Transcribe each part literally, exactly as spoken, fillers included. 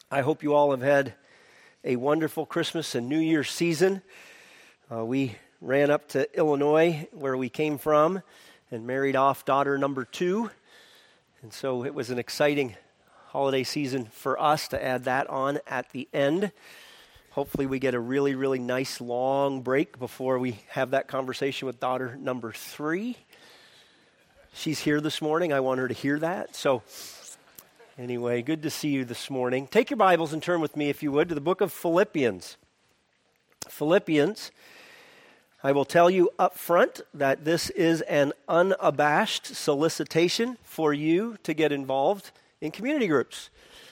I hope you all have had a wonderful Christmas and New Year's season. Uh, we ran up to Illinois, where we came from, and married off daughter number two. And so it was an exciting holiday season for us to add that on at the end. Hopefully we get a really, really nice long break before we have that conversation with daughter number three. She's here this morning. I want her to hear that. So anyway, good to see you this morning. Take your Bibles and turn with me, if you would, to the book of Philippians. Philippians, I will tell you up front that this is an unabashed solicitation for you to get involved in community groups.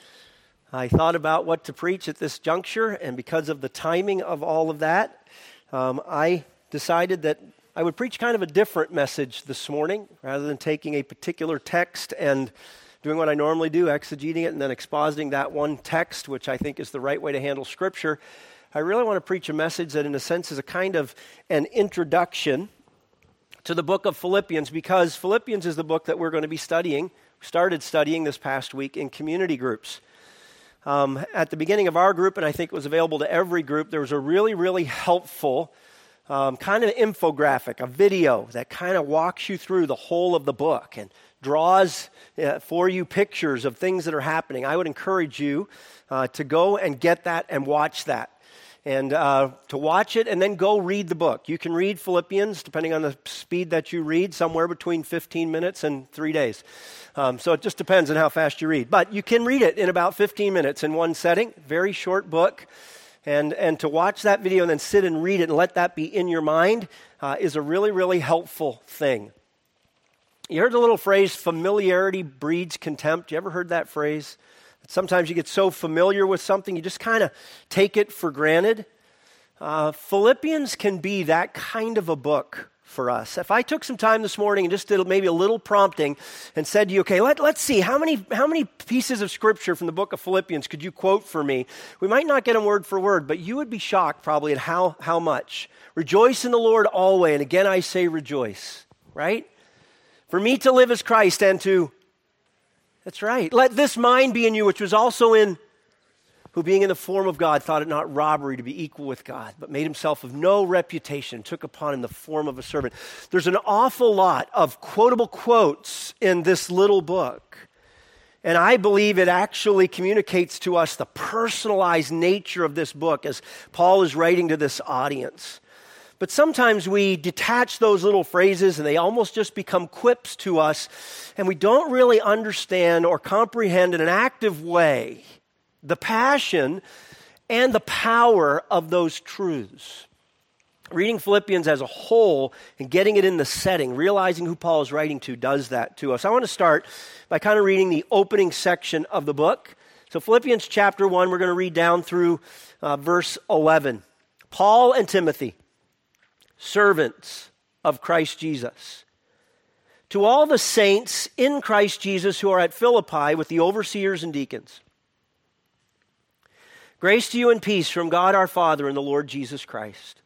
I thought about what to preach at this juncture, and because of the timing of all of that, um, I decided that I would preach kind of a different message this morning, rather than taking a particular text and doing what I normally do, exegeting it and then expositing that one text, which I think is the right way to handle Scripture. I really want to preach a message that in a sense is a kind of an introduction to the book of Philippians, because Philippians is the book that we're going to be studying, started studying this past week in community groups. Um, at the beginning of our group, and I think it was available to every group, there was a really, really helpful um, kind of infographic, a video that kind of walks you through the whole of the book and draws uh, for you pictures of things that are happening. I would encourage you uh, to go and get that and watch that. And uh, to watch it and then go read the book. You can read Philippians, depending on the speed that you read, somewhere between fifteen minutes and three days. Um, so it just depends on how fast you read. But you can read it in about fifteen minutes in one setting. Very short book. And, and to watch that video and then sit and read it and let that be in your mind uh, is a really, really helpful thing. You heard the little phrase, familiarity breeds contempt. You ever heard that phrase? Sometimes you get so familiar with something, you just kind of take it for granted. Uh, Philippians can be that kind of a book for us. If I took some time this morning and just did maybe a little prompting and said to you, okay, let, let's see, how many, how many pieces of Scripture from the book of Philippians could you quote for me? We might not get them word for word, but you would be shocked probably at how, how much. Rejoice in the Lord always, and again I say rejoice, right? For me to live as Christ and to That's right. Let this mind be in you, which was also in, who being in the form of God, thought it not robbery to be equal with God, but made himself of no reputation, took upon him the form of a servant. There's an awful lot of quotable quotes in this little book. And I believe it actually communicates to us the personalized nature of this book as Paul is writing to this audience. But sometimes we detach those little phrases and they almost just become quips to us, and we don't really understand or comprehend in an active way the passion and the power of those truths. Reading Philippians as a whole and getting it in the setting, realizing who Paul is writing to, does that to us. I want to start by kind of reading the opening section of the book. So Philippians chapter one, we're going to read down through uh, verse eleven. Paul and Timothy, servants of Christ Jesus, to all the saints in Christ Jesus who are at Philippi with the overseers and deacons. Grace to you and peace from God our Father and the Lord Jesus Christ.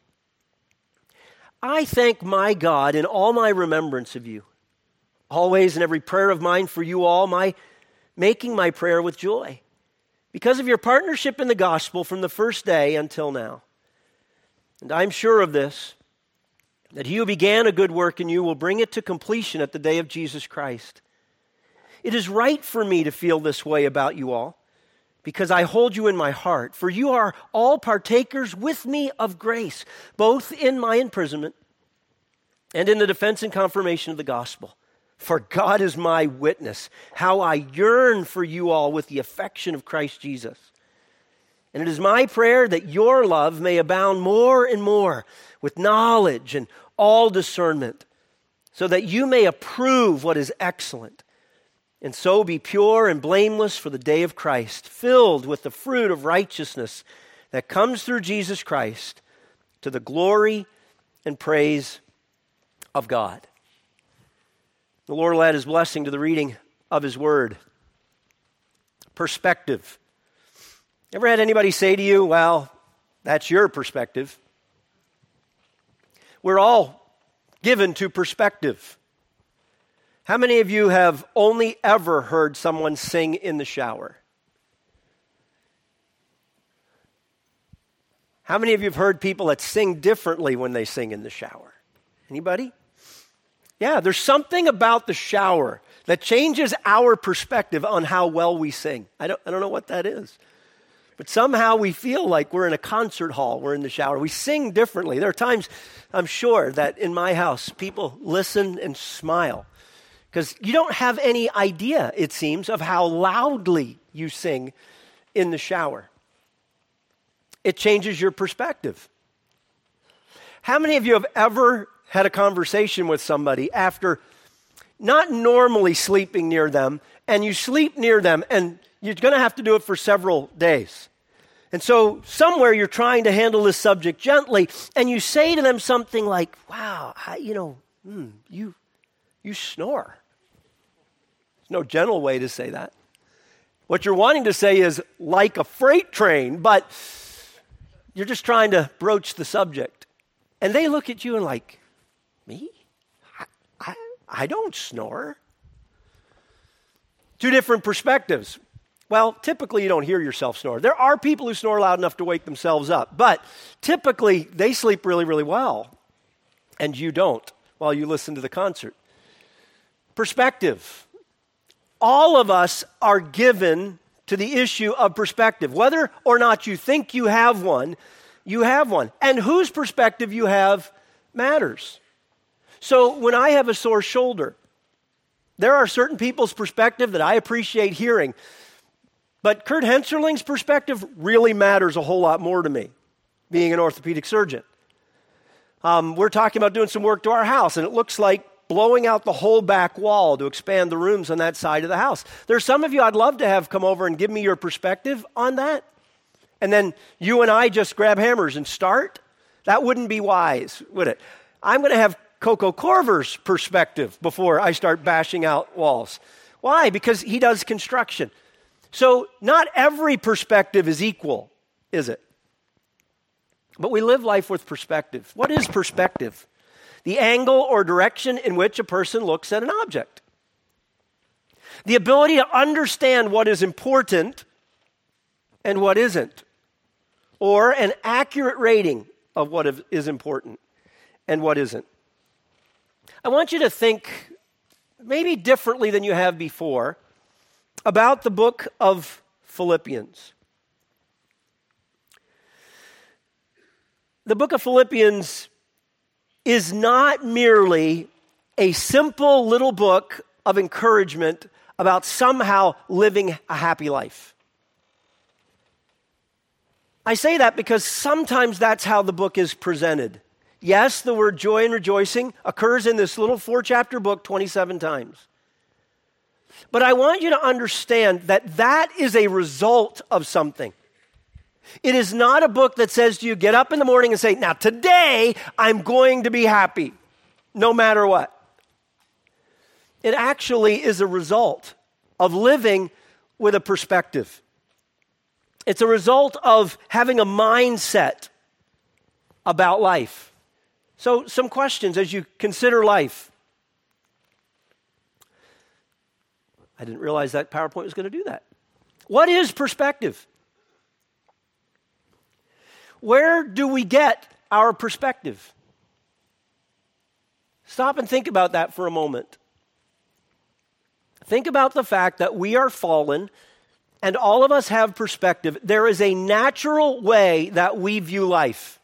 I thank my God in all my remembrance of you, always in every prayer of mine for you all, my making my prayer with joy, because of your partnership in the gospel from the first day until now. And I'm sure of this, that he who began a good work in you will bring it to completion at the day of Jesus Christ. It is right for me to feel this way about you all, because I hold you in my heart, for you are all partakers with me of grace, both in my imprisonment and in the defense and confirmation of the gospel. For God is my witness, how I yearn for you all with the affection of Christ Jesus. And it is my prayer that your love may abound more and more with knowledge and all discernment, so that you may approve what is excellent, and so be pure and blameless for the day of Christ, filled with the fruit of righteousness that comes through Jesus Christ, to the glory and praise of God. The Lord will add his blessing to the reading of his word. Perspective. Ever had anybody say to you, well, that's your perspective? We're all given to perspective. How many of you have only ever heard someone sing in the shower? How many of you have heard people that sing differently when they sing in the shower? Anybody? Yeah, there's something about the shower that changes our perspective on how well we sing. I don't, I don't know what that is. But somehow we feel like we're in a concert hall, we're in the shower. We sing differently. There are times, I'm sure, that in my house, people listen and smile. Because you don't have any idea, it seems, of how loudly you sing in the shower. It changes your perspective. How many of you have ever had a conversation with somebody after not normally sleeping near them, and you sleep near them, and you're going to have to do it for several days? And so somewhere you're trying to handle this subject gently, and you say to them something like, wow, I, you know, hmm, you, you snore. There's no gentle way to say that. What you're wanting to say is like a freight train, but you're just trying to broach the subject. And they look at you and like, me? I, I, I don't snore. Two different perspectives. Well, typically you don't hear yourself snore. There are people who snore loud enough to wake themselves up, but typically they sleep really, really well, and you don't while you listen to the concert. Perspective. All of us are given to the issue of perspective. Whether or not you think you have one, you have one. And whose perspective you have matters. So when I have a sore shoulder, there are certain people's perspective that I appreciate hearing. But Kurt Henserling's perspective really matters a whole lot more to me, being an orthopedic surgeon. Um, we're talking about doing some work to our house, and it looks like blowing out the whole back wall to expand the rooms on that side of the house. There's some of you I'd love to have come over and give me your perspective on that. And then you and I just grab hammers and start. That wouldn't be wise, would it? I'm going to have Coco Corver's perspective before I start bashing out walls. Why? Because he does construction. So not every perspective is equal, is it? But we live life with perspective. What is perspective? The angle or direction in which a person looks at an object. The ability to understand what is important and what isn't. Or an accurate rating of what is important and what isn't. I want you to think maybe differently than you have before about the book of Philippians. The book of Philippians is not merely a simple little book of encouragement about somehow living a happy life. I say that because sometimes that's how the book is presented. Yes, the word joy and rejoicing occurs in this little four-chapter book twenty-seven times. But I want you to understand that that is a result of something. It is not a book that says to you, get up in the morning and say, now today I'm going to be happy, no matter what. It actually is a result of living with a perspective. It's a result of having a mindset about life. So some questions as you consider life. I didn't realize that PowerPoint was going to do that. What is perspective? Where do we get our perspective? Stop and think about that for a moment. Think about the fact that we are fallen and all of us have perspective. There is a natural way that we view life.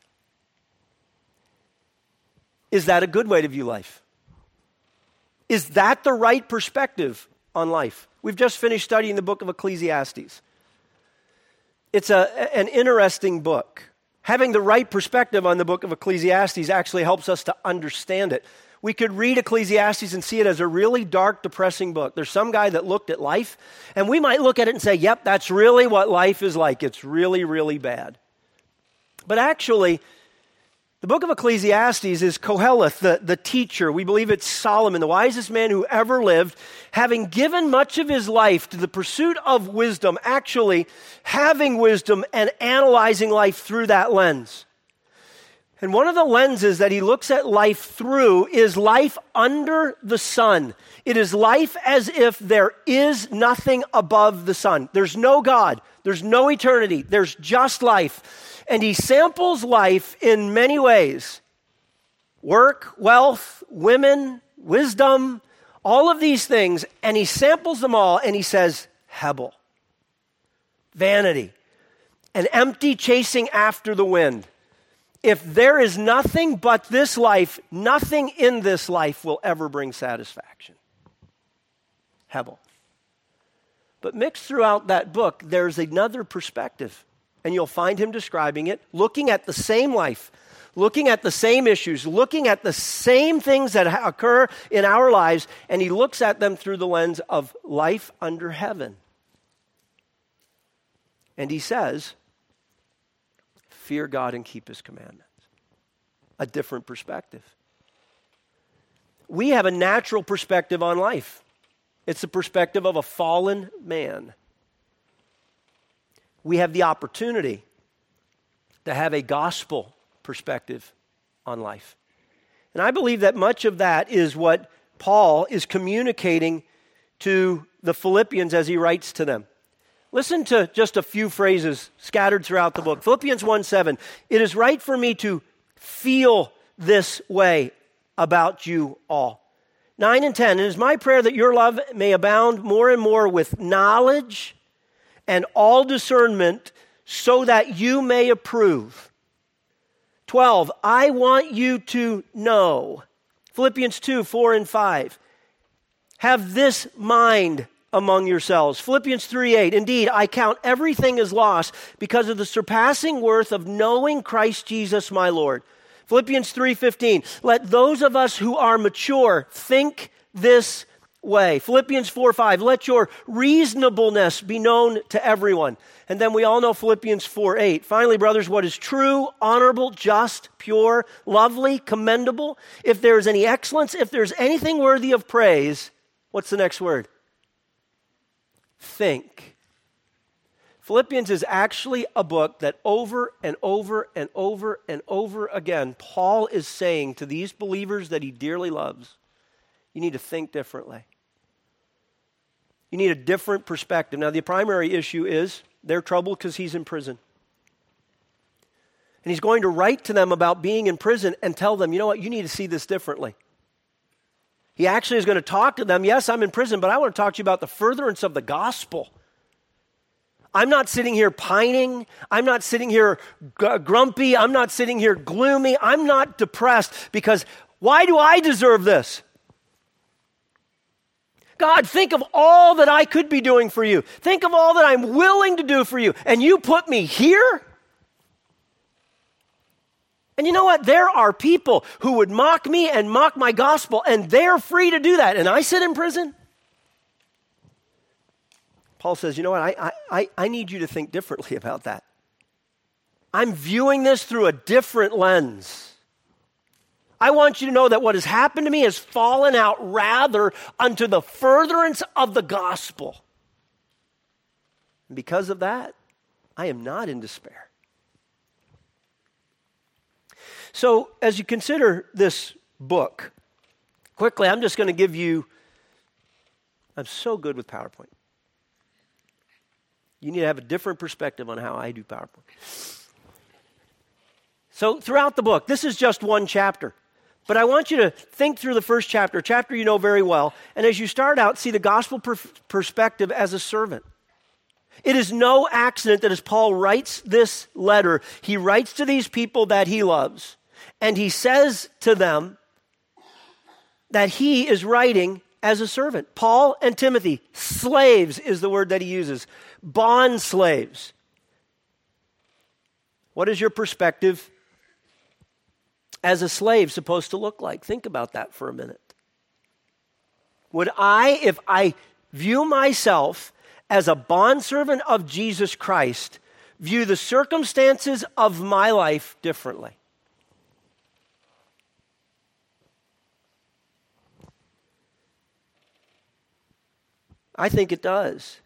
Is that a good way to view life? Is that the right perspective on life? We've just finished studying the book of Ecclesiastes. It's a, an interesting book. Having the right perspective on the book of Ecclesiastes actually helps us to understand it. We could read Ecclesiastes and see it as a really dark, depressing book. There's some guy that looked at life, and we might look at it and say, yep, that's really what life is like. It's really, really bad. But actually, the book of Ecclesiastes is Koheleth, the, the teacher. We believe it's Solomon, the wisest man who ever lived, having given much of his life to the pursuit of wisdom, actually having wisdom and analyzing life through that lens. And one of the lenses that he looks at life through is life under the sun. It is life as if there is nothing above the sun. There's no God. There's no eternity. There's just life. And he samples life in many ways. Work, wealth, women, wisdom, all of these things. And he samples them all and he says, Hebel, vanity, an empty chasing after the wind. If there is nothing but this life, nothing in this life will ever bring satisfaction. Hebel. But mixed throughout that book, there's another perspective. And you'll find him describing it, looking at the same life, looking at the same issues, looking at the same things that ha- occur in our lives, and he looks at them through the lens of life under heaven. And he says, fear God and keep his commandments. A different perspective. We have a natural perspective on life. It's the perspective of a fallen man. We have the opportunity to have a gospel perspective on life. And I believe that much of that is what Paul is communicating to the Philippians as he writes to them. Listen to just a few phrases scattered throughout the book. Philippians one seven, it is right for me to feel this way about you all. nine and ten, it is my prayer that your love may abound more and more with knowledge and all discernment so that you may approve. twelve, I want you to know. Philippians two, four and five, have this mind among yourselves. Philippians three eight, indeed, I count everything as loss because of the surpassing worth of knowing Christ Jesus my Lord. Philippians three fifteen, let those of us who are mature think this way. Philippians four five, let your reasonableness be known to everyone. And then we all know Philippians four eight. Finally, brothers, what is true, honorable, just, pure, lovely, commendable, if there is any excellence, if there's anything worthy of praise, what's the next word? Think. Philippians is actually a book that over and over and over and over again, Paul is saying to these believers that he dearly loves, you need to think differently. You need a different perspective. Now, the primary issue is they're troubled because he's in prison. And he's going to write to them about being in prison and tell them, you know what, you need to see this differently. He actually is going to talk to them, yes, I'm in prison, but I want to talk to you about the furtherance of the gospel. I'm not sitting here pining. I'm not sitting here g- grumpy. I'm not sitting here gloomy. I'm not depressed because why do I deserve this? God, think of all that I could be doing for you. Think of all that I'm willing to do for you. And you put me here? And you know what? There are people who would mock me and mock my gospel, and they're free to do that. And I sit in prison? Paul says, you know what? I, I, I need you to think differently about that. I'm viewing this through a different lens. I want you to know that what has happened to me has fallen out rather unto the furtherance of the gospel. And because of that, I am not in despair. So as you consider this book, quickly, I'm just going to give you, I'm so good with PowerPoint. You need to have a different perspective on how I do PowerPoint. So throughout the book, this is just one chapter. But I want you to think through the first chapter, a chapter you know very well. And as you start out, see the gospel per- perspective as a servant. It is no accident that as Paul writes this letter, he writes to these people that he loves. And he says to them that he is writing as a servant. Paul and Timothy, slaves is the word that he uses. Bond slaves. What is your perspective as a slave supposed to look like? Think about that for a minute. Would I, if I view myself as a bondservant of Jesus Christ, view the circumstances of my life differently? I think it does.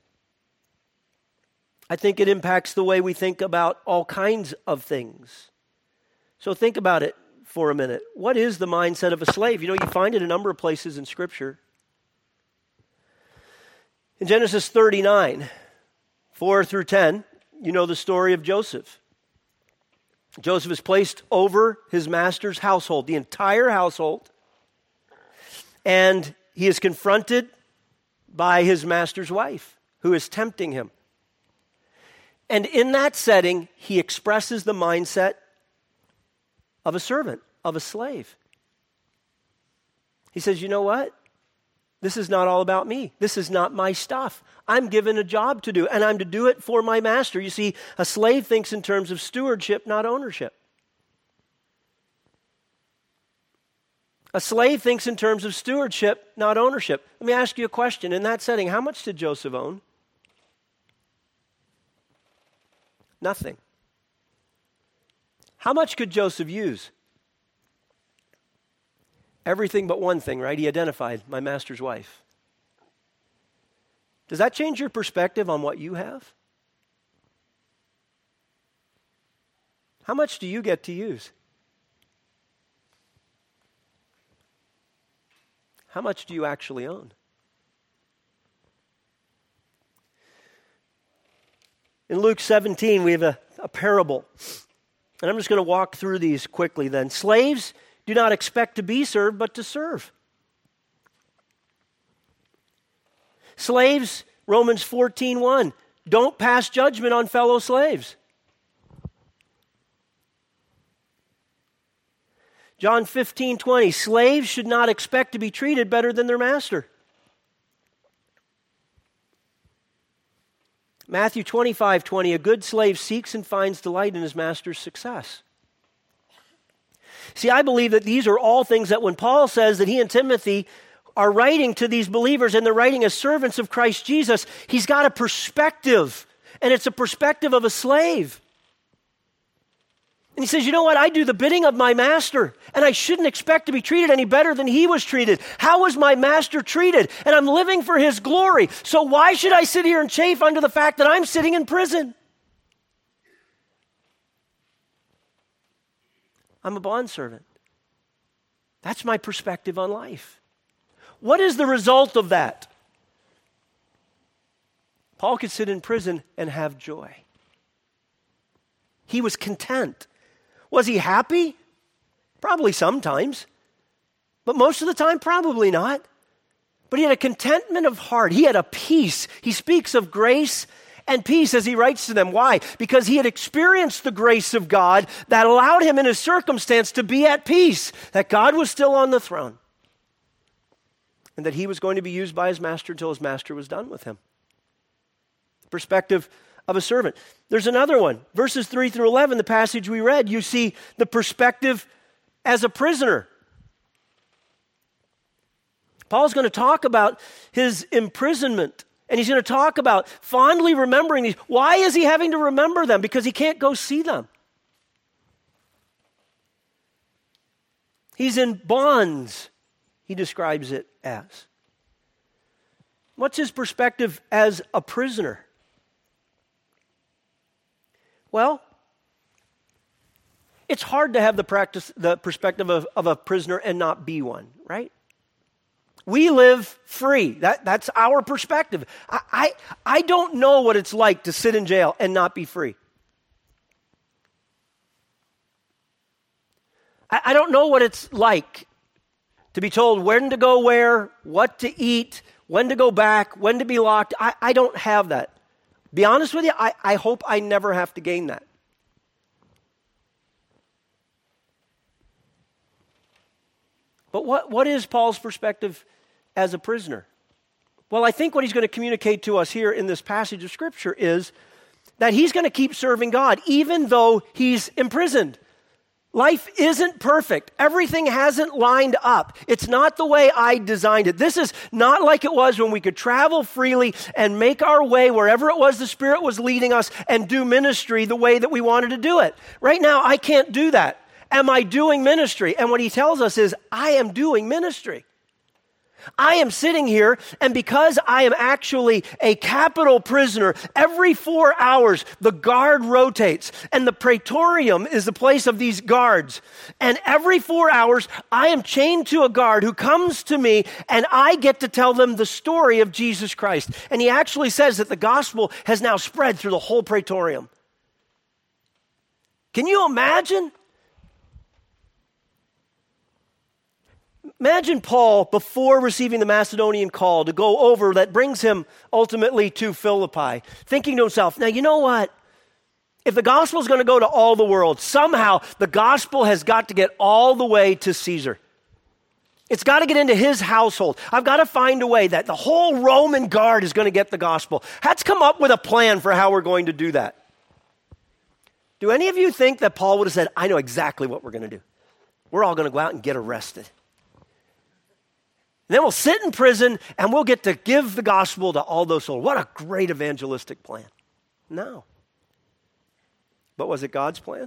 I think it impacts the way we think about all kinds of things. So think about it for a minute. What is the mindset of a slave? You know, you find it a number of places in Scripture. In Genesis thirty-nine, four through ten, you know the story of Joseph. Joseph is placed over his master's household, the entire household, and he is confronted by his master's wife, who is tempting him. And in that setting, he expresses the mindset of a servant, of a slave. He says, you know what? This is not all about me. This is not my stuff. I'm given a job to do, and I'm to do it for my master. You see, a slave thinks in terms of stewardship, not ownership. A slave thinks in terms of stewardship, not ownership. Let me ask you a question. In that setting, how much did Joseph own? Nothing. How much could Joseph use? Everything but one thing, right? He identified my master's wife. Does that change your perspective on what you have? How much do you get to use? How much do you actually own? In Luke seventeen, we have a, a parable. And I'm just going to walk through these quickly then. Slaves, do not expect to be served, but to serve. Slaves, Romans fourteen one, don't pass judgment on fellow slaves. John fifteen twenty, slaves should not expect to be treated better than their master. Matthew twenty-five twenty, a good slave seeks and finds delight in his master's success. See, I believe that these are all things that when Paul says that he and Timothy are writing to these believers and they're writing as servants of Christ Jesus, he's got a perspective, and it's a perspective of a slave. And he says, you know what, I do the bidding of my master, and I shouldn't expect to be treated any better than he was treated. How was my master treated? And I'm living for his glory. So why should I sit here and chafe under the fact that I'm sitting in prison? I'm a bondservant. That's my perspective on life. What is the result of that? Paul could sit in prison and have joy. He was content. Was he happy? Probably sometimes. But most of the time, probably not. But he had a contentment of heart. He had a peace. He speaks of grace and peace as he writes to them. Why? Because he had experienced the grace of God that allowed him in his circumstance to be at peace, that God was still on the throne, and that he was going to be used by his master until his master was done with him. Perspective of a servant. There's another one. Verses three through eleven, the passage we read, you see the perspective as a prisoner. Paul's going to talk about his imprisonment, and he's going to talk about fondly remembering these. Why is he having to remember them? Because he can't go see them. He's in bonds, he describes it as. What's his perspective as a prisoner? Well, it's hard to have the practice, the perspective of, of a prisoner and not be one, right? We live free. That, that's our perspective. I, I, I don't know what it's like to sit in jail and not be free. I, I don't know what it's like to be told when to go where, what to eat, when to go back, when to be locked. I, I don't have that. Be honest with you, I, I hope I never have to gain that. But what, what is Paul's perspective as a prisoner? Well, I think what he's going to communicate to us here in this passage of Scripture is that he's going to keep serving God even though he's imprisoned. Life isn't perfect. Everything hasn't lined up. It's not the way I designed it. This is not like it was when we could travel freely and make our way wherever it was the Spirit was leading us and do ministry the way that we wanted to do it. Right now, I can't do that. Am I doing ministry? And what he tells us is, I am doing ministry. I am sitting here, and because I am actually a capital prisoner, every four hours the guard rotates, and the praetorium is the place of these guards. And every four hours I am chained to a guard who comes to me, and I get to tell them the story of Jesus Christ. And he actually says that the gospel has now spread through the whole praetorium. Can you imagine? Imagine Paul before receiving the Macedonian call to go over that brings him ultimately to Philippi, thinking to himself, now you know what? If the gospel is going to go to all the world, somehow the gospel has got to get all the way to Caesar. It's got to get into his household. I've got to find a way that the whole Roman guard is going to get the gospel. Let's come up with a plan for how we're going to do that. Do any of you think that Paul would have said, I know exactly what we're going to do? We're all going to go out and get arrested. And then we'll sit in prison and we'll get to give the gospel to all those souls. What a great evangelistic plan. No. But was it God's plan?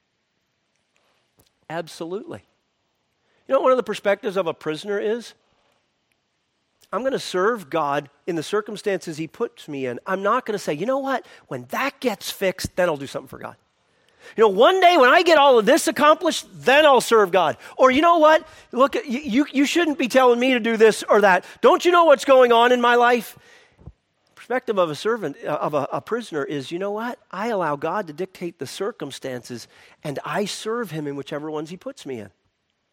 Absolutely. You know what one of the perspectives of a prisoner is? I'm going to serve God in the circumstances he puts me in. I'm not going to say, you know what? When that gets fixed, then I'll do something for God. You know, one day when I get all of this accomplished, then I'll serve God. Or you know what? Look, you, you shouldn't be telling me to do this or that. Don't you know what's going on in my life? Perspective of a servant, of a, a prisoner is, you know what? I allow God to dictate the circumstances and I serve him in whichever ones he puts me in.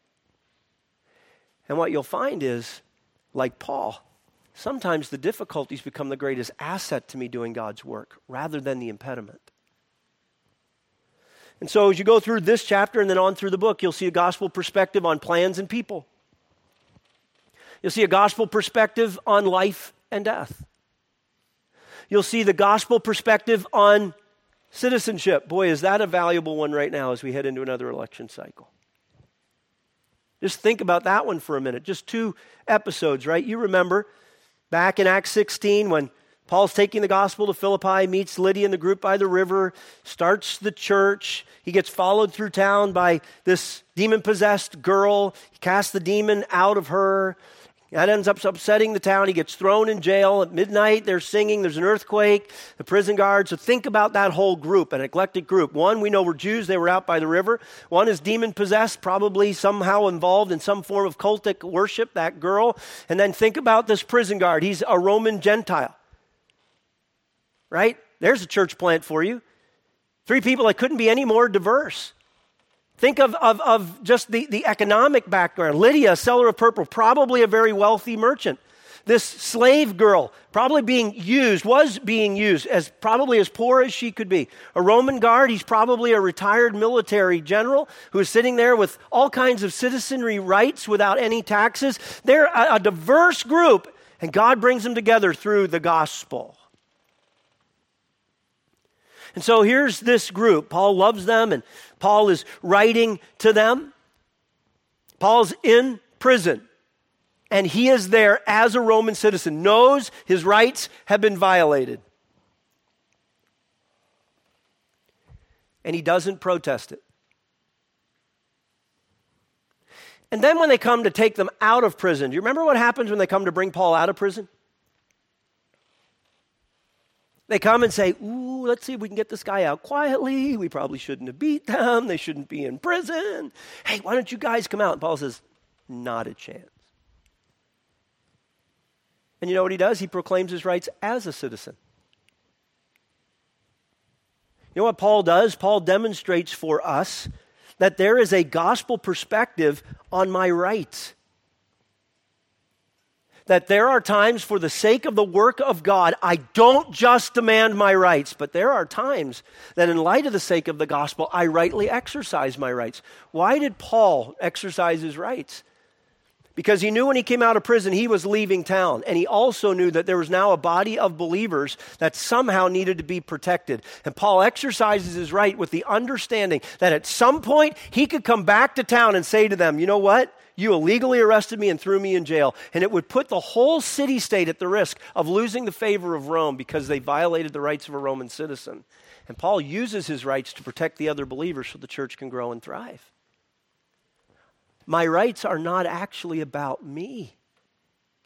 And what you'll find is, like Paul, sometimes the difficulties become the greatest asset to me doing God's work rather than the impediment. And so as you go through this chapter and then on through the book, you'll see a gospel perspective on plans and people. You'll see a gospel perspective on life and death. You'll see the gospel perspective on citizenship. Boy, is that a valuable one right now as we head into another election cycle. Just think about that one for a minute. Just two episodes, right? You remember back in Acts sixteen when Paul's taking the gospel to Philippi, meets Lydia and the group by the river, starts the church. He gets followed through town by this demon-possessed girl. He casts the demon out of her. That ends up upsetting the town. He gets thrown in jail. At midnight, they're singing. There's an earthquake. The prison guard. So think about that whole group, an eclectic group. One, we know were Jews. They were out by the river. One is demon-possessed, probably somehow involved in some form of cultic worship, that girl. And then think about this prison guard. He's a Roman Gentile. Right? There's a church plant for you. Three people that couldn't be any more diverse. Think of, of, of just the, the economic background. Lydia, seller of purple, probably a very wealthy merchant. This slave girl, probably being used, was being used as probably as poor as she could be. A Roman guard, he's probably a retired military general who is sitting there with all kinds of citizenry rights without any taxes. They're a, a diverse group, and God brings them together through the gospel. And so here's this group. Paul loves them, and Paul is writing to them. Paul's in prison, and he is there as a Roman citizen, knows his rights have been violated. And he doesn't protest it. And then when they come to take them out of prison, do you remember what happens when they come to bring Paul out of prison? They come and say, ooh, let's see if we can get this guy out quietly. We probably shouldn't have beat them. They shouldn't be in prison. Hey, why don't you guys come out? And Paul says, not a chance. And you know what he does? He proclaims his rights as a citizen. You know what Paul does? Paul demonstrates for us that there is a gospel perspective on my rights. That there are times for the sake of the work of God, I don't just demand my rights, but there are times that in light of the sake of the gospel, I rightly exercise my rights. Why did Paul exercise his rights? Because he knew when he came out of prison, he was leaving town. And he also knew that there was now a body of believers that somehow needed to be protected. And Paul exercises his right with the understanding that at some point, he could come back to town and say to them, you know what? You illegally arrested me and threw me in jail. And it would put the whole city-state at the risk of losing the favor of Rome because they violated the rights of a Roman citizen. And Paul uses his rights to protect the other believers so the church can grow and thrive. My rights are not actually about me.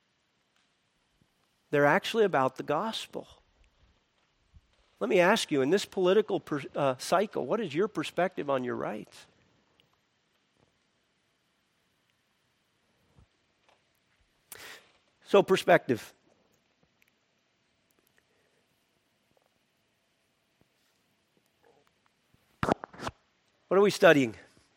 They're actually about the gospel. Let me ask you, in this political per, uh, cycle, what is your perspective on your rights? So, perspective. What are we studying?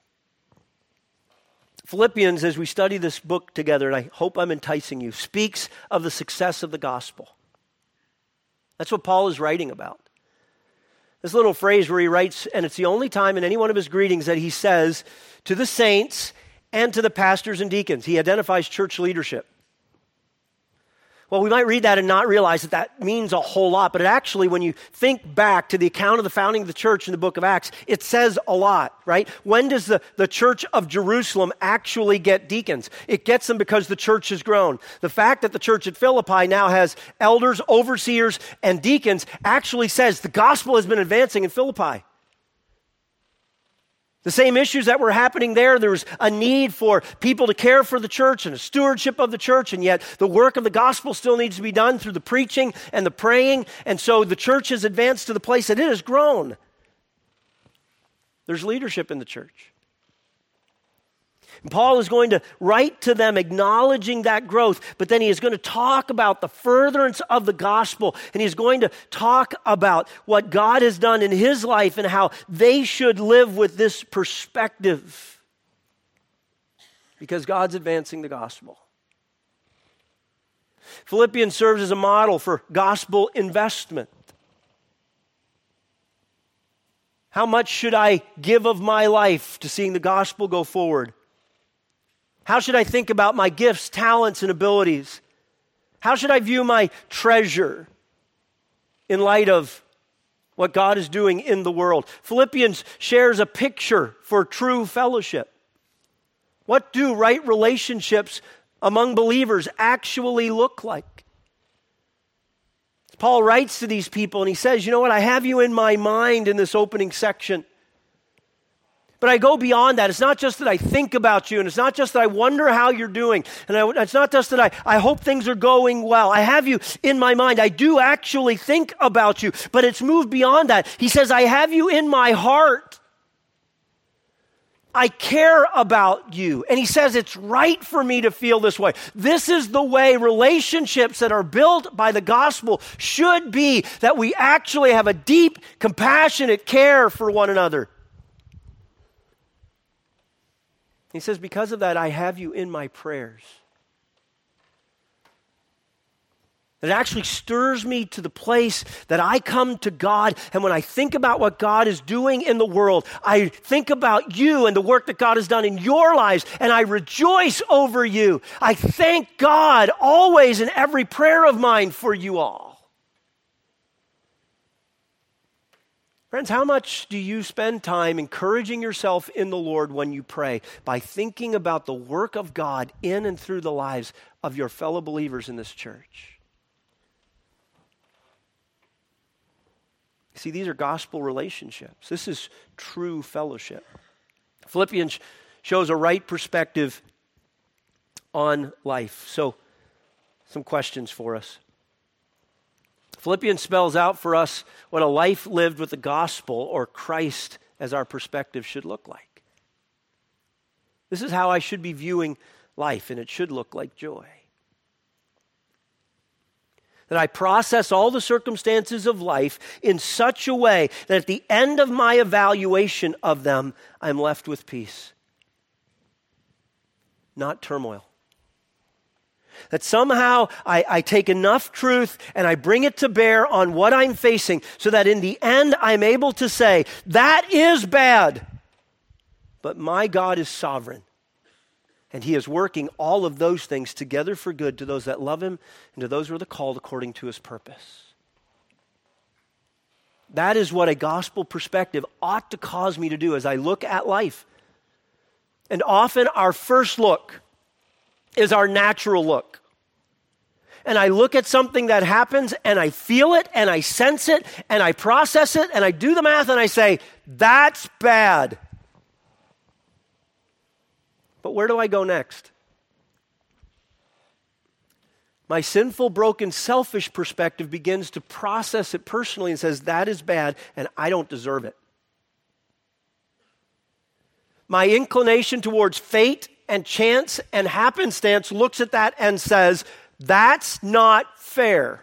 Philippians, as we study this book together, and I hope I'm enticing you, speaks of the success of the gospel. That's what Paul is writing about. This little phrase where he writes, and it's the only time in any one of his greetings that he says to the saints and to the pastors and deacons. He identifies church leadership. Well, we might read that and not realize that that means a whole lot, but it actually, when you think back to the account of the founding of the church in the book of Acts, it says a lot, right? When does the, the church of Jerusalem actually get deacons? It gets them because the church has grown. The fact that the church at Philippi now has elders, overseers, and deacons actually says the gospel has been advancing in Philippi. The same issues that were happening there, there was a need for people to care for the church and a stewardship of the church, and yet the work of the gospel still needs to be done through the preaching and the praying, and so the church has advanced to the place that it has grown. There's leadership in the church. And Paul is going to write to them acknowledging that growth, but then he is going to talk about the furtherance of the gospel, and he's going to talk about what God has done in his life and how they should live with this perspective, because God's advancing the gospel. Philippians serves as a model for gospel investment. How much should I give of my life to seeing the gospel go forward? How should I think about my gifts, talents, and abilities? How should I view my treasure in light of what God is doing in the world? Philippians shares a picture for true fellowship. What do right relationships among believers actually look like? Paul writes to these people and he says, you know what, I have you in my mind in this opening section. But I go beyond that. It's not just that I think about you, and it's not just that I wonder how you're doing, and I, it's not just that I, I hope things are going well. I have you in my mind. I do actually think about you, but it's moved beyond that. He says, I have you in my heart. I care about you. And he says, it's right for me to feel this way. This is the way relationships that are built by the gospel should be, that we actually have a deep, compassionate care for one another. He says, because of that, I have you in my prayers. It actually stirs me to the place that I come to God, and when I think about what God is doing in the world, I think about you and the work that God has done in your lives, and I rejoice over you. I thank God always in every prayer of mine for you all. Friends, how much do you spend time encouraging yourself in the Lord when you pray? By thinking about the work of God in and through the lives of your fellow believers in this church. See, these are gospel relationships. This is true fellowship. Philippians shows a right perspective on life. So, some questions for us. Philippians spells out for us what a life lived with the gospel or Christ as our perspective should look like. This is how I should be viewing life, and it should look like joy. That I process all the circumstances of life in such a way that at the end of my evaluation of them, I'm left with peace, not turmoil. That somehow I, I take enough truth and I bring it to bear on what I'm facing so that in the end I'm able to say, that is bad, but my God is sovereign. And he is working all of those things together for good to those that love him and to those who are the called according to his purpose. That is what a gospel perspective ought to cause me to do as I look at life. And often our first look is our natural look. And I look at something that happens and I feel it and I sense it and I process it and I do the math and I say, that's bad. But where do I go next? My sinful, broken, selfish perspective begins to process it personally and says, that is bad and I don't deserve it. My inclination towards fate and chance and happenstance looks at that and says, that's not fair.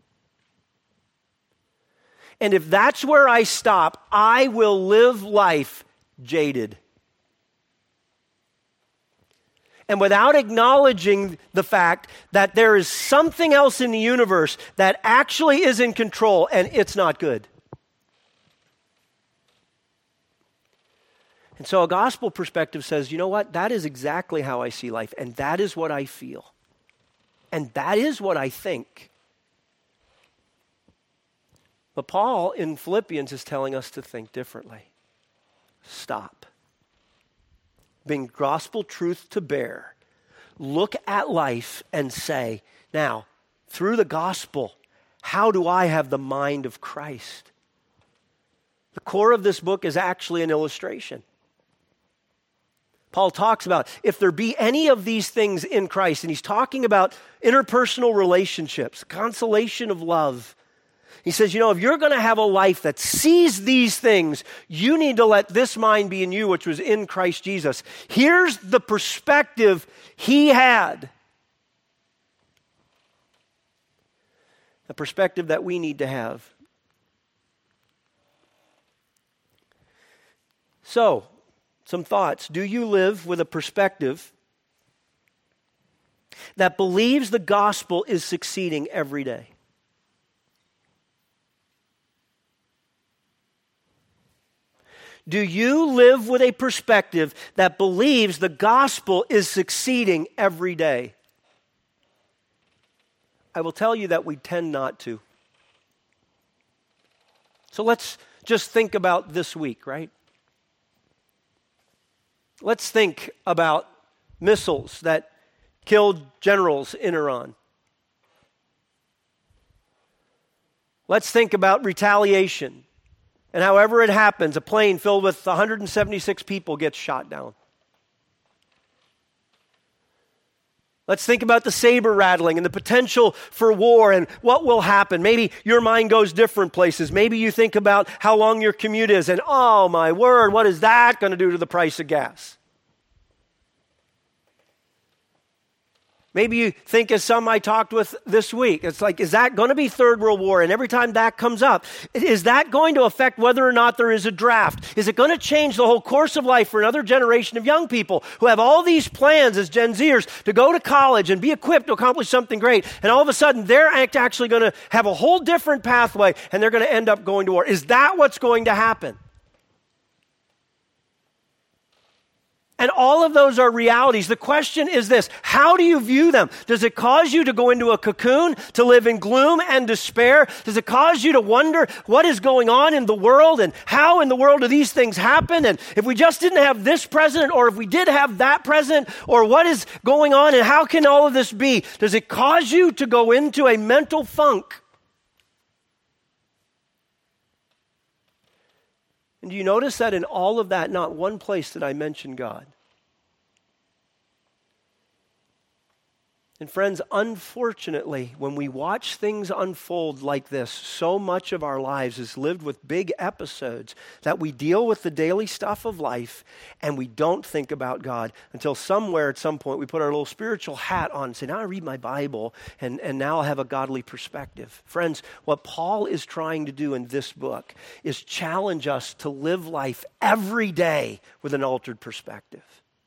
And if that's where I stop, I will live life jaded. And without acknowledging the fact that there is something else in the universe that actually is in control and it's not good. And so a gospel perspective says, you know what? That is exactly how I see life, and that is what I feel. And that is what I think. But Paul in Philippians is telling us to think differently. Stop. Bring gospel truth to bear. Look at life and say, now, through the gospel, how do I have the mind of Christ? The core of this book is actually an illustration. Paul talks about if there be any of these things in Christ, and he's talking about interpersonal relationships, consolation of love. He says, you know, if you're going to have a life that sees these things, you need to let this mind be in you, which was in Christ Jesus. Here's the perspective he had. The perspective that we need to have. So, some thoughts. Do you live with a perspective that believes the gospel is succeeding every day? Do you live with a perspective that believes the gospel is succeeding every day? I will tell you that we tend not to. So let's just think about this week, right? Let's think about missiles that killed generals in Iran. Let's think about retaliation. And however it happens, a plane filled with one hundred seventy-six people gets shot down. Let's think about the saber rattling and the potential for war and what will happen. Maybe your mind goes different places. Maybe you think about how long your commute is and, oh my word, what is that going to do to the price of gas? Maybe you think as some I talked with this week, it's like, is that going to be Third World War? And every time that comes up, is that going to affect whether or not there is a draft? Is it going to change the whole course of life for another generation of young people who have all these plans as Gen Zers to go to college and be equipped to accomplish something great? And all of a sudden, they're actually going to have a whole different pathway and they're going to end up going to war. Is that what's going to happen? And all of those are realities. The question is this: how do you view them? Does it cause you to go into a cocoon, to live in gloom and despair? Does it cause you to wonder what is going on in the world and how in the world do these things happen? And if we just didn't have this president, or if we did have that president, or what is going on and how can all of this be? Does it cause you to go into a mental funk? And do you notice that in all of that, not one place did I mention God? And friends, unfortunately, when we watch things unfold like this, so much of our lives is lived with big episodes that we deal with the daily stuff of life and we don't think about God until somewhere at some point we put our little spiritual hat on and say, now I read my Bible and, and now I'll have a godly perspective. Friends, what Paul is trying to do in this book is challenge us to live life every day with an altered perspective.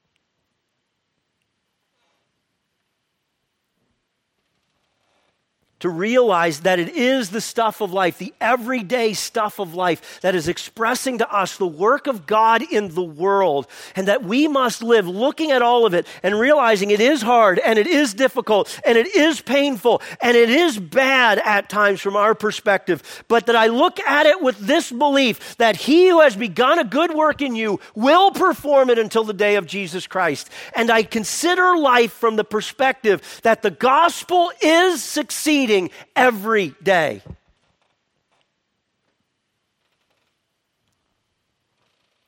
To realize that it is the stuff of life, the everyday stuff of life that is expressing to us the work of God in the world, and that we must live looking at all of it and realizing it is hard and it is difficult and it is painful and it is bad at times from our perspective, but that I look at it with this belief that he who has begun a good work in you will perform it until the day of Jesus Christ. And I consider life from the perspective that the gospel is succeeding every day.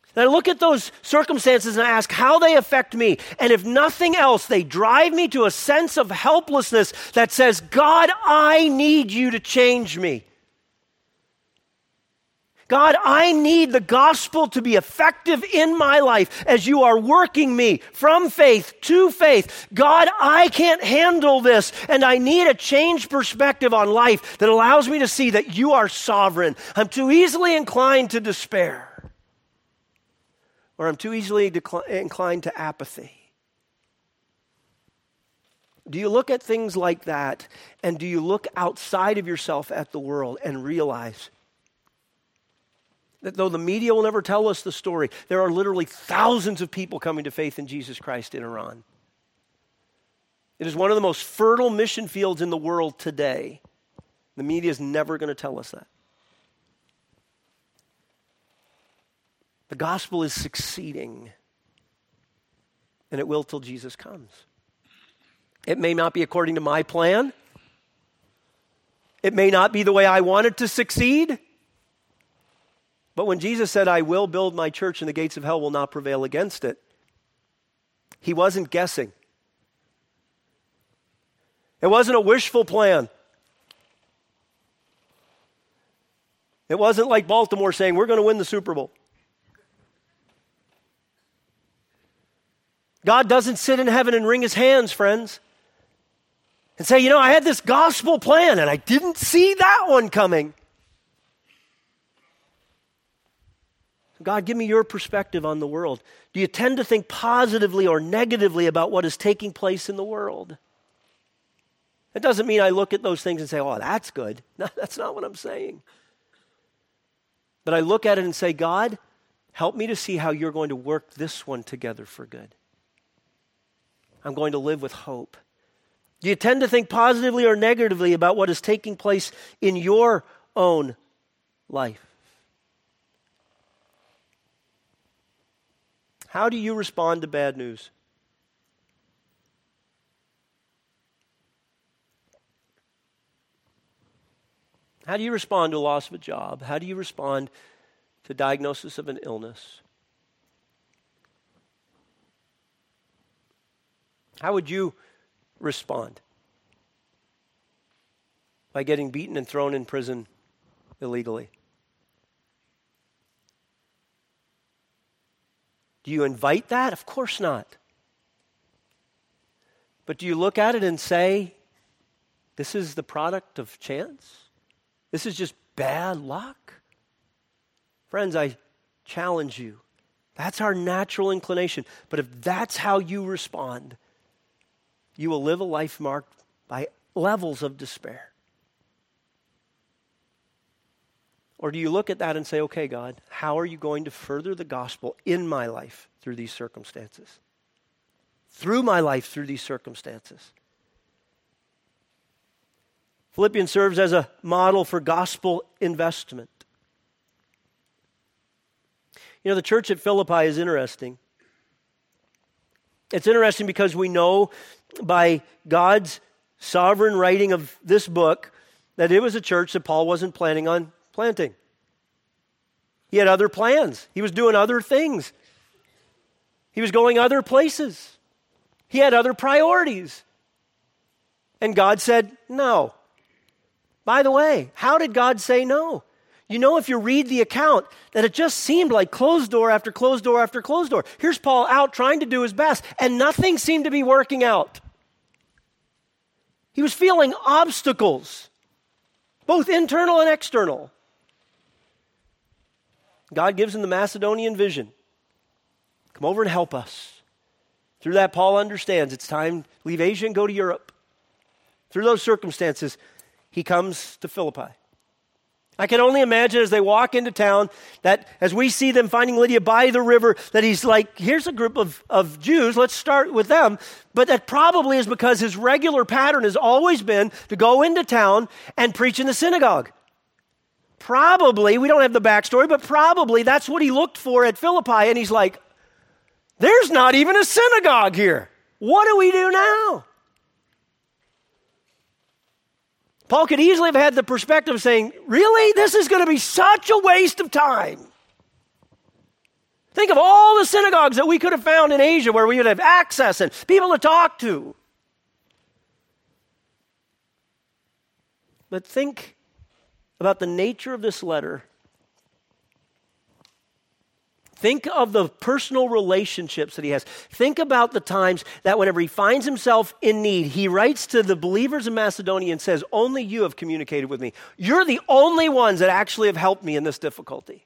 And I look at those circumstances and I ask how they affect me. And if nothing else, they drive me to a sense of helplessness that says, God, I need you to change me. God, I need the gospel to be effective in my life as you are working me from faith to faith. God, I can't handle this, and I need a changed perspective on life that allows me to see that you are sovereign. I'm too easily inclined to despair, or I'm too easily decli- inclined to apathy. Do you look at things like that, and do you look outside of yourself at the world and realize that though the media will never tell us the story, there are literally thousands of people coming to faith in Jesus Christ in Iran? It is one of the most fertile mission fields in the world today. The media is never going to tell us that. The gospel is succeeding, and it will till Jesus comes. It may not be according to my plan. It may not be the way I want it to succeed. But when Jesus said, I will build my church and the gates of hell will not prevail against it, he wasn't guessing. It wasn't a wishful plan. It wasn't like Baltimore saying, we're going to win the Super Bowl. God doesn't sit in heaven and wring his hands, friends, and say, you know, I had this gospel plan and I didn't see that one coming. God, give me your perspective on the world. Do you tend to think positively or negatively about what is taking place in the world? It doesn't mean I look at those things and say, oh, that's good. No, that's not what I'm saying. But I look at it and say, God, help me to see how you're going to work this one together for good. I'm going to live with hope. Do you tend to think positively or negatively about what is taking place in your own life? How do you respond to bad news? How do you respond to loss of a job? How do you respond to diagnosis of an illness? How would you respond? By getting beaten and thrown in prison illegally? Do you invite that? Of course not. But do you look at it and say, this is the product of chance? This is just bad luck? Friends, I challenge you. That's our natural inclination. But if that's how you respond, you will live a life marked by levels of despair. Or do you look at that and say, okay, God, how are you going to further the gospel in my life through these circumstances? Through my life through these circumstances. Philippians serves as a model for gospel investment. You know, the church at Philippi is interesting. It's interesting because we know by God's sovereign writing of this book that it was a church that Paul wasn't planning on planting. He had other plans. He was doing other things. He was going other places. He had other priorities. And God said, no. By the way, how did God say no? You know, if you read the account, that it just seemed like closed door after closed door after closed door. Here's Paul out trying to do his best, and nothing seemed to be working out. He was feeling obstacles, both internal and external. God gives him the Macedonian vision. Come over and help us. Through that, Paul understands it's time to leave Asia and go to Europe. Through those circumstances, he comes to Philippi. I can only imagine as they walk into town that as we see them finding Lydia by the river, that he's like, here's a group of, of Jews, let's start with them. But that probably is because his regular pattern has always been to go into town and preach in the synagogue. Probably, we don't have the backstory, but probably that's what he looked for at Philippi. And he's like, there's not even a synagogue here. What do we do now? Paul could easily have had the perspective of saying, really? This is going to be such a waste of time. Think of all the synagogues that we could have found in Asia where we would have access and people to talk to. But think about the nature of this letter. Think of the personal relationships that he has. Think about the times that whenever he finds himself in need, he writes to the believers in Macedonia and says, only you have communicated with me. You're the only ones that actually have helped me in this difficulty.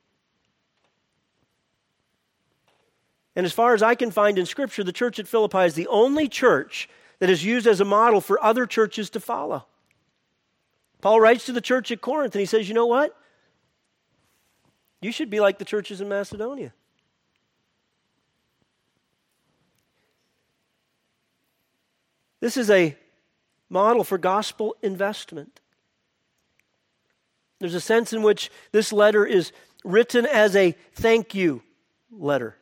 And as far as I can find in Scripture, the church at Philippi is the only church that is used as a model for other churches to follow. Paul writes to the church at Corinth and he says, you know what? You should be like the churches in Macedonia. This is a model for gospel investment. There's a sense in which this letter is written as a thank you letter.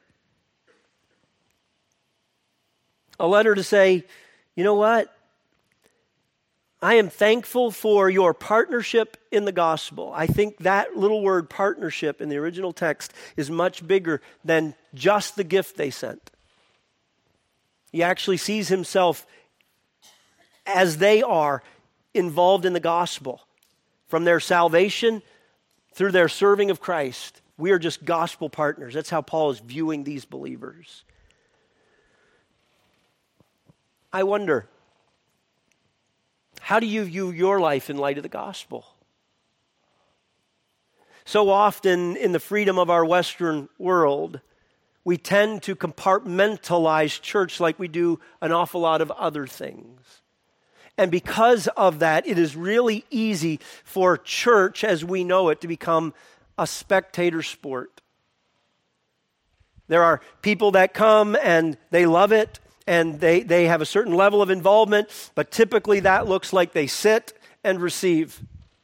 A letter to say, you know what? I am thankful for your partnership in the gospel. I think that little word partnership in the original text is much bigger than just the gift they sent. He actually sees himself as they are involved in the gospel. From their salvation through their serving of Christ, we are just gospel partners. That's how Paul is viewing these believers. I wonder, how do you view your life in light of the gospel? So often in the freedom of our Western world, we tend to compartmentalize church like we do an awful lot of other things. And because of that, it is really easy for church as we know it to become a spectator sport. There are people that come and they love it and they, they have a certain level of involvement, but typically that looks like they sit and receive.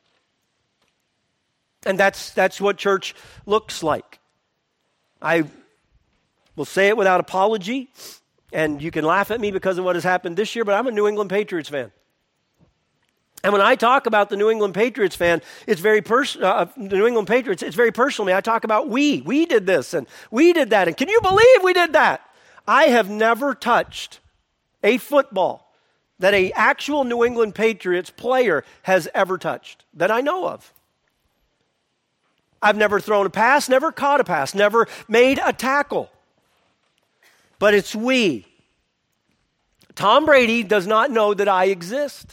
And that's, that's what church looks like. I will say it without apology, and you can laugh at me because of what has happened this year, but I'm a New England Patriots fan. And when I talk about the New England Patriots fan, it's very personal. Uh, the New England Patriots, it's very personal to me. I talk about we. We did this and we did that. And can you believe we did that? I have never touched a football that a actual New England Patriots player has ever touched that I know of. I've never thrown a pass, never caught a pass, never made a tackle. But it's we. Tom Brady does not know that I exist.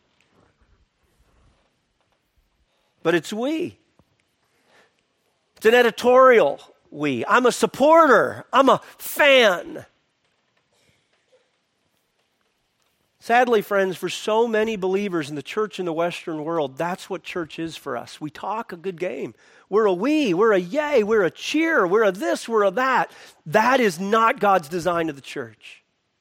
But it's we. It's an editorial we. I'm a supporter. I'm a fan. Sadly, friends, for so many believers in the church in the Western world, that's what church is for us. We talk a good game. We're a we, we're a yay, we're a cheer, we're a this, we're a that. That is not God's design of the church.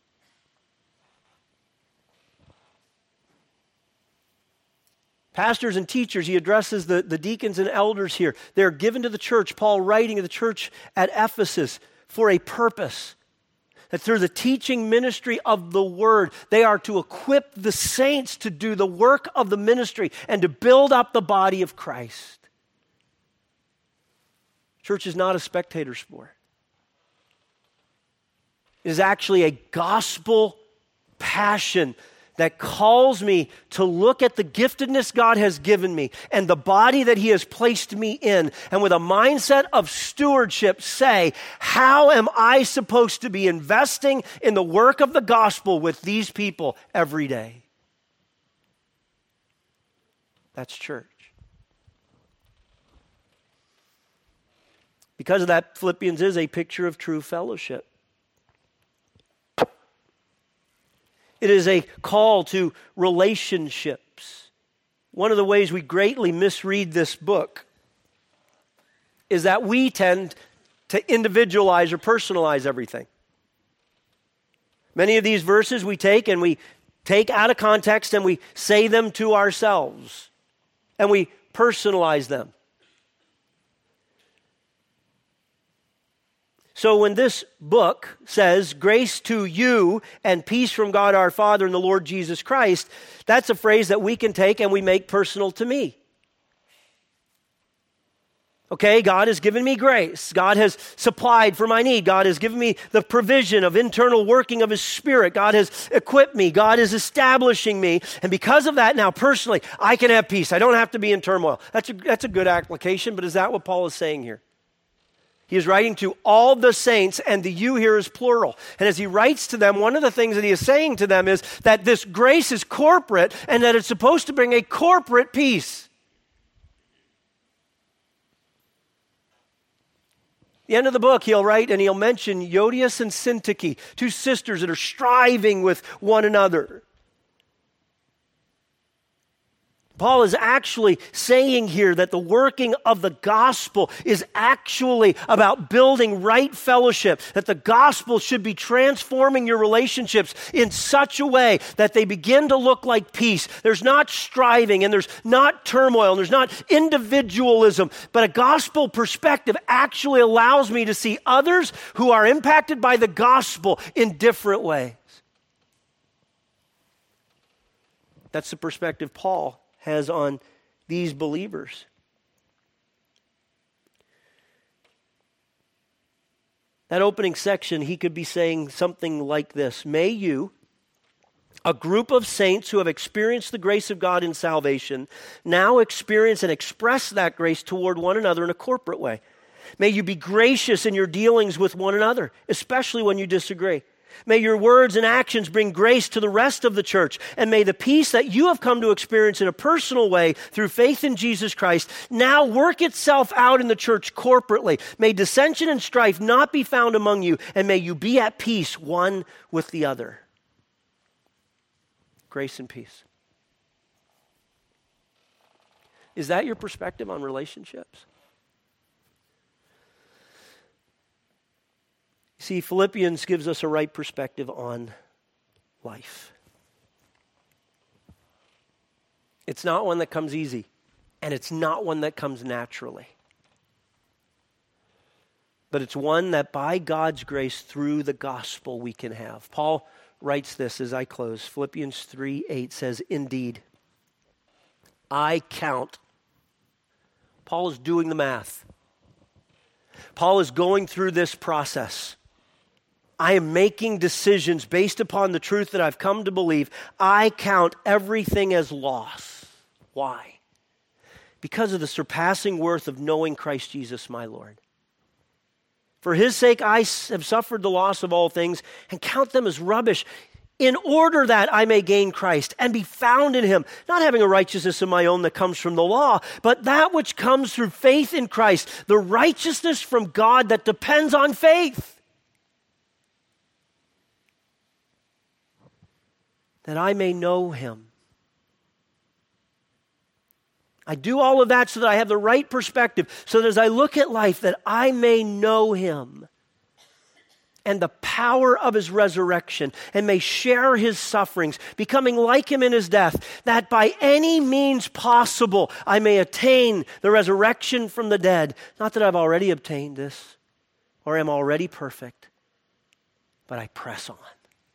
Pastors and teachers, he addresses the, the deacons and elders here. They're given to the church, Paul writing to the church at Ephesus for a purpose. That through the teaching ministry of the word, they are to equip the saints to do the work of the ministry and to build up the body of Christ. Church is not a spectator sport. It is actually a gospel passion that calls me to look at the giftedness God has given me and the body that he has placed me in, and with a mindset of stewardship say, how am I supposed to be investing in the work of the gospel with these people every day? That's church. Because of that, Philippians is a picture of true fellowship. It is a call to relationships. One of the ways we greatly misread this book is that we tend to individualize or personalize everything. Many of these verses we take and we take out of context and we say them to ourselves and we personalize them. So when this book says, grace to you and peace from God our Father and the Lord Jesus Christ, that's a phrase that we can take and we make personal to me. Okay, God has given me grace. God has supplied for my need. God has given me the provision of internal working of His Spirit. God has equipped me. God is establishing me. And because of that, now personally, I can have peace. I don't have to be in turmoil. That's a, that's a good application, but is that what Paul is saying here? He is writing to all the saints, and the you here is plural. And as he writes to them, one of the things that he is saying to them is that this grace is corporate and that it's supposed to bring a corporate peace. The end of the book, he'll write and he'll mention Euodias and Syntyche, two sisters that are striving with one another. Paul is actually saying here that the working of the gospel is actually about building right fellowship, that the gospel should be transforming your relationships in such a way that they begin to look like peace. There's not striving and there's not turmoil and there's not individualism, but a gospel perspective actually allows me to see others who are impacted by the gospel in different ways. That's the perspective Paul has on these believers. That opening section, he could be saying something like this: May you, a group of saints who have experienced the grace of God in salvation, now experience and express that grace toward one another in a corporate way. May you be gracious in your dealings with one another, especially when you disagree. May your words and actions bring grace to the rest of the church, and may the peace that you have come to experience in a personal way through faith in Jesus Christ now work itself out in the church corporately. May dissension and strife not be found among you, and may you be at peace one with the other. Grace and peace. Is that your perspective on relationships? See, Philippians gives us a right perspective on life. It's not one that comes easy, and it's not one that comes naturally. But it's one that by God's grace through the gospel we can have. Paul writes this as I close. Philippians three eight says, Indeed, I count. Paul is doing the math. Paul is going through this process. I am making decisions based upon the truth that I've come to believe. I count everything as loss. Why? Because of the surpassing worth of knowing Christ Jesus, my Lord. For His sake, I have suffered the loss of all things and count them as rubbish, in order that I may gain Christ and be found in Him, not having a righteousness of my own that comes from the law, but that which comes through faith in Christ, the righteousness from God that depends on faith. That I may know Him. I do all of that so that I have the right perspective, so that as I look at life, that I may know Him and the power of His resurrection, and may share His sufferings, becoming like Him in His death, that by any means possible I may attain the resurrection from the dead. Not that I've already obtained this or am already perfect, but I press on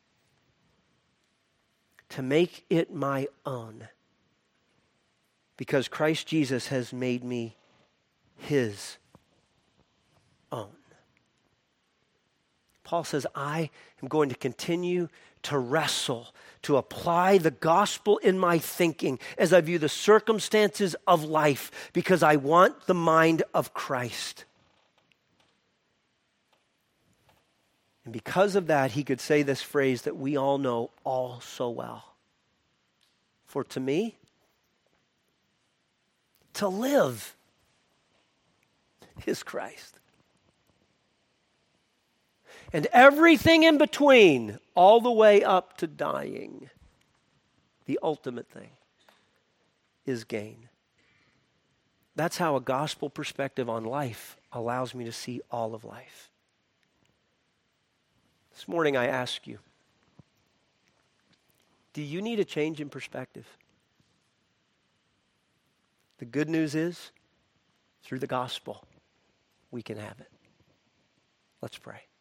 to make it my own, because Christ Jesus has made me His own. Paul says, I am going to continue to wrestle, to apply the gospel in my thinking as I view the circumstances of life, because I want the mind of Christ. And because of that, he could say this phrase that we all know all so well. For to me, to live is Christ. And everything in between, all the way up to dying, the ultimate thing, is gain. That's how a gospel perspective on life allows me to see all of life. This morning I ask you, do you need a change in perspective? The good news is, through the gospel, we can have it. Let's pray.